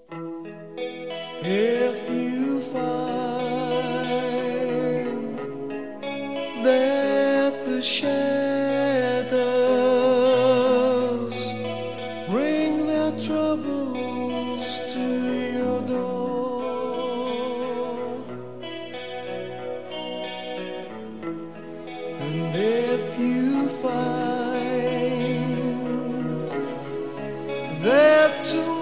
If you find that the shadows bring their troubles to your door, and if you find that tomorrow